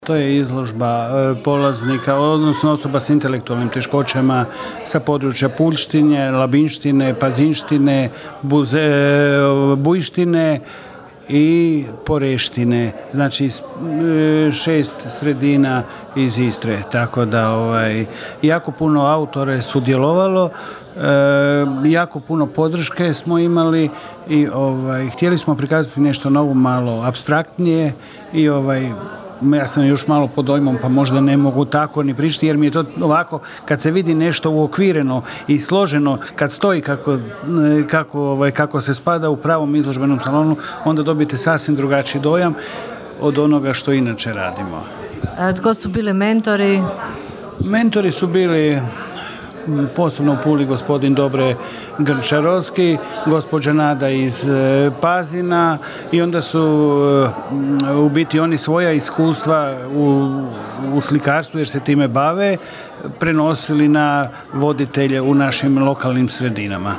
To je izložba polaznika, odnosno osoba s intelektualnim teškoćama sa područja Puljštine, Labinštine, Pazinštine, Bujštine i Poreštine, znači 6 sredina iz Istre, tako da jako puno autora je sudjelovalo, jako puno podrške smo imali i htjeli smo prikazati nešto novo, malo apstraktnije i ja sam još malo pod dojmom, pa možda ne mogu tako ni pričati, jer mi je to ovako, kad se vidi nešto uokvireno i složeno, kad stoji kako se spada u pravom izložbenom salonu, onda dobijete sasvim drugačiji dojam od onoga što inače radimo. Tko su bili mentori? Mentori su bili posebno u Puli gospodin Dobre Grčarovski, gospođa Nada iz Pazina i onda su u biti oni svoja iskustva u slikarstvu, jer se time bave, prenosili na voditelje u našim lokalnim sredinama.